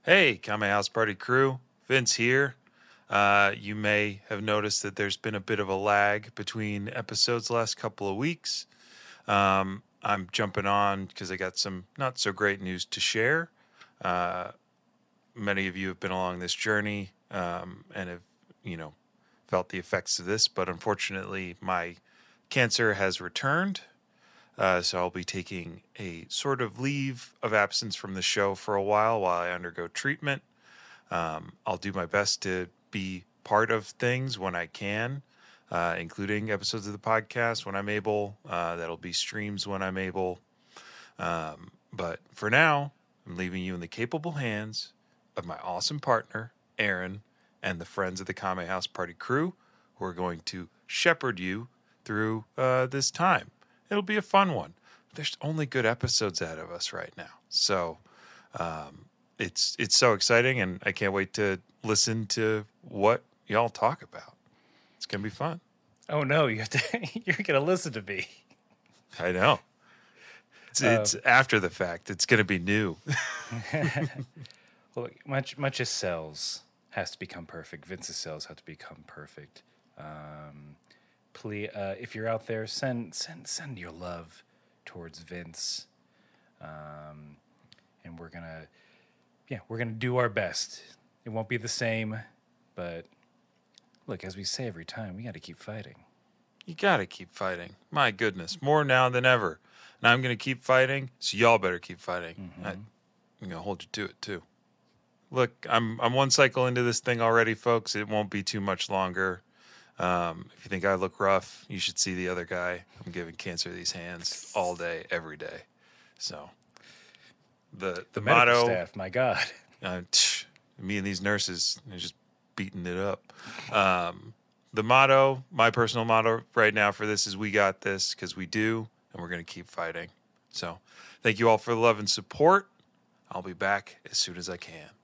Hey, Kame House Party crew, Vince here. You may have noticed that there's been a bit of a lag between episodes the last couple of weeks. I'm jumping on because I got some not so great news to share. Uh, Many of you have been along this journey and have, felt the effects of this, but unfortunately, my cancer has returned. So I'll be taking a sort of leave of absence from the show for a while I undergo treatment. I'll do my best to be part of things when I can, including episodes of the podcast when I'm able. That'll be streams when I'm able. But for now, I'm leaving you in the capable hands of my awesome partner, Aaron, and the friends of the Kame House Party crew who are going to shepherd you through this time. It'll be a fun one. There's only good episodes ahead of us right now. So it's so exciting, and I can't wait to listen to what y'all talk about. It's going to be fun. Oh no, you're gonna listen to me. I know. It's after the fact. It's going to be new. Well, much as cells has to become perfect, Vince's cells have to become perfect. Please, if you're out there, send your love towards Vince, and we're gonna do our best. It won't be the same, but look, as we say every time, we got to keep fighting. You got to keep fighting. My goodness, more now than ever. And I'm going to keep fighting, so y'all better keep fighting. Mm-hmm. I'm going to hold you to it too. Look, I'm one cycle into this thing already, folks. It won't be too much longer. If you think I look rough, you should see the other guy. I'm giving cancer these hands all day, every day. So the Medical motto, staff, my God. me and these nurses are just beating it up. The motto, my personal motto right now for this is we got this, because we do, and we're going to keep fighting. So thank you all for the love and support. I'll be back as soon as I can.